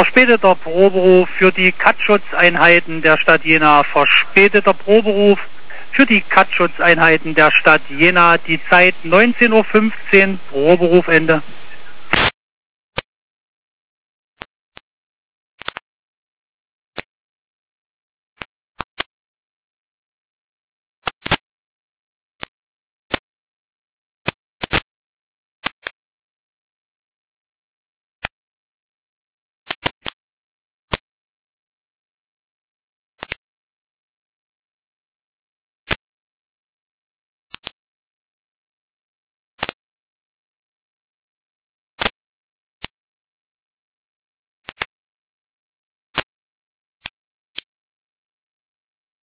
Verspäteter Proberuf für die Katzschutzeinheiten der Stadt Jena. Verspäteter Proberuf für die Katzschutzeinheiten der Stadt Jena. Die Zeit 19:15 Uhr, Proberufende.